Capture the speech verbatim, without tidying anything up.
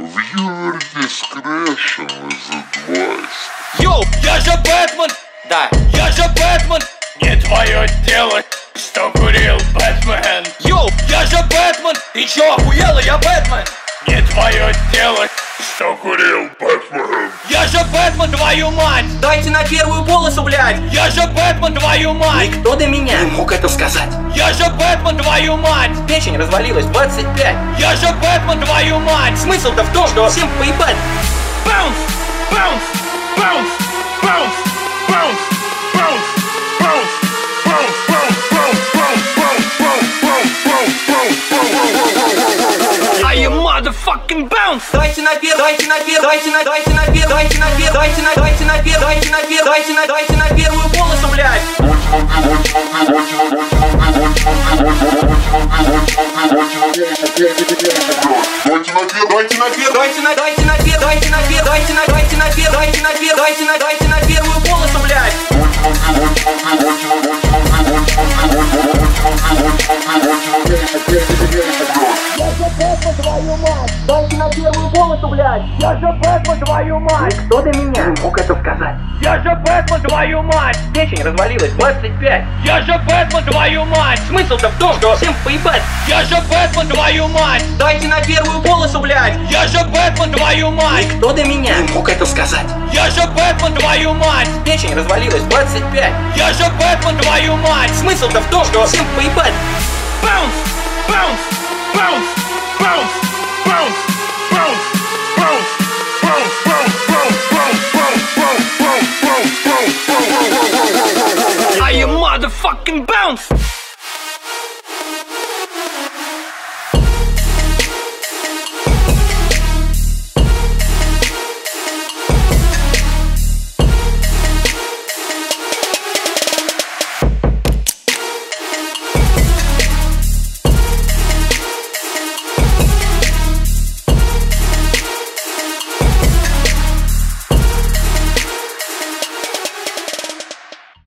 Viewer discretion is advised. Йоу, я же Бэтмен! Да, я же Бэтмен! Не твое дело, что курил Бэтмен. Йоу, я же Бэтмен! Ты чё, охуела, я Бэтмен! Не твое дело, что курил Бэтмен. Я же Бэтмен, твою мать! Дайте на первую полосу, блядь! Я же Бэтмен, твою мать! Никто до меня не мог это сказать. Я же Бэтмен, твою мать! Печень развалилась двадцать пять. Я же Бэтмен, твою мать! Смысл-то в том, что всем поебать. Баунс, баунс, баунс, баунс, баунс, баунс, баунс, баунс, баунс, баунс, баунс, баунс, баунс, баунс, баунс, баунс. I am motherfucking bounce! Дайте на пер, дайте на пер, дайте на, дайте на пер, дайте на пер, дайте на, дайте на пер, дайте на пер, дайте на, дайте на первую полосу, блядь! Дайте на пер, дайте на пер, Дайте на пер, дайте на пер, дайте на, дайте на пер, дайте на пер, дайте на, дайте на первую полосу, блядь! Дайте на первую полосу, блядь! Я же Бэтмен, твою мать! Никто до меня не мог это сказать. Я же Бэтмен, твою мать! Печень развалилась двадцать пять. Я же Бэтмен, твою мать! Смысл-то в том, что всем поебать. Я же Бэтмен, твою мать! Дайте на первую полосу, блядь! Я же Бэтмен, твою мать! Никто до меня не мог это сказать. Я же Бэтмен, твою мать! Печень развалилась двадцать пять. Я же Бэтмен, твою мать! Смысл-то в том, что всем поебать. Баунс, баунс, баунс, баунс, баунс, баунс, баунс, баунс, баунс, баунс, баунс, баунс, баунс, баунс, баунс, баунс, баунс. I am motherfucking bounce!